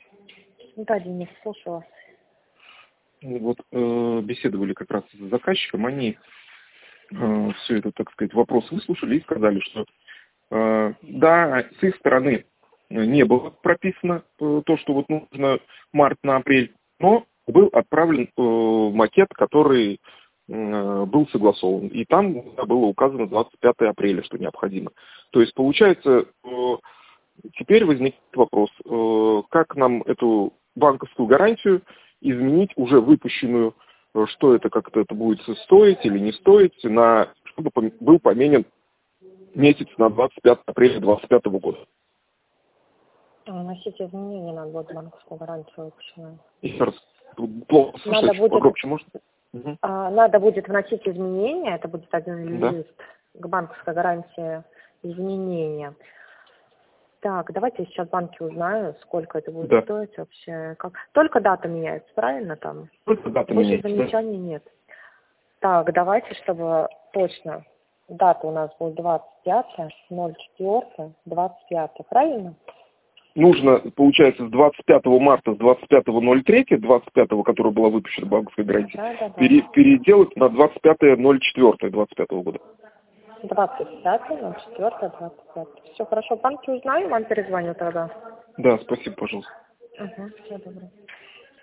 Да, Денис, слушаю вас. Вот беседовали как раз с заказчиком, они все это, так сказать, вопрос выслушали и сказали, что да, с их стороны не было прописано то, что вот нужно март на апрель, но был отправлен макет, который был согласован. И там было указано 25 апреля, что необходимо. То есть, получается, теперь возникает вопрос, как нам эту банковскую гарантию изменить, уже выпущенную, что это, как-то это будет стоить или не стоить, чтобы был поменен месяц на 25 апреля 2025 года. Вносить изменения надо будет банковскую гарантию выпущенную. Еще раз, плохо слышно, чуть погромче можно? Угу. Надо будет вносить изменения, это будет один Да. лист к банковской гарантии изменения. Так, давайте я сейчас в банке узнаю, сколько это будет стоить вообще. Только дата меняется, правильно там? Только дата больше меняется, замечаний нет. Так, давайте, чтобы точно. Дата у нас будет 25.04.25, правильно? Нужно, получается, с 25 марта, с 25.03, 25, которая была выпущена банковская гарантия, переделать на 25.04.25 года. 25.04.25. Все хорошо, в банке узнаю, вам перезвоню тогда. Да, спасибо, пожалуйста. Все доброе.